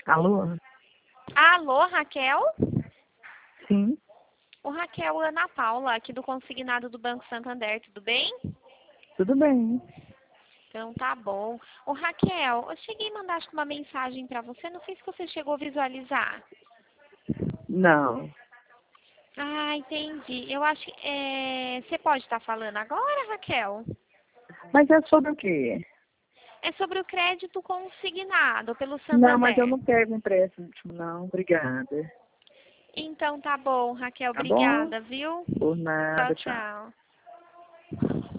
Alô? Alô, Raquel? Sim, O Raquel, Ana Paula, aqui do Consignado do Banco Santander, tudo bem? tudo bem. Então tá bom. Ô Raquel, eu cheguei a mandar acho que uma mensagem pra você, não sei se você chegou a visualizar. Não. Ah, entendi. Eu acho que você pode estar falando agora, Raquel? Mas é sobre o quê? É sobre o crédito consignado pelo Não, mas eu Santander. não quero empréstimo, não. Obrigada. Então tá bom, Raquel, Tá bom? obrigada, viu? Por Tchau, nada, tchau. tchau.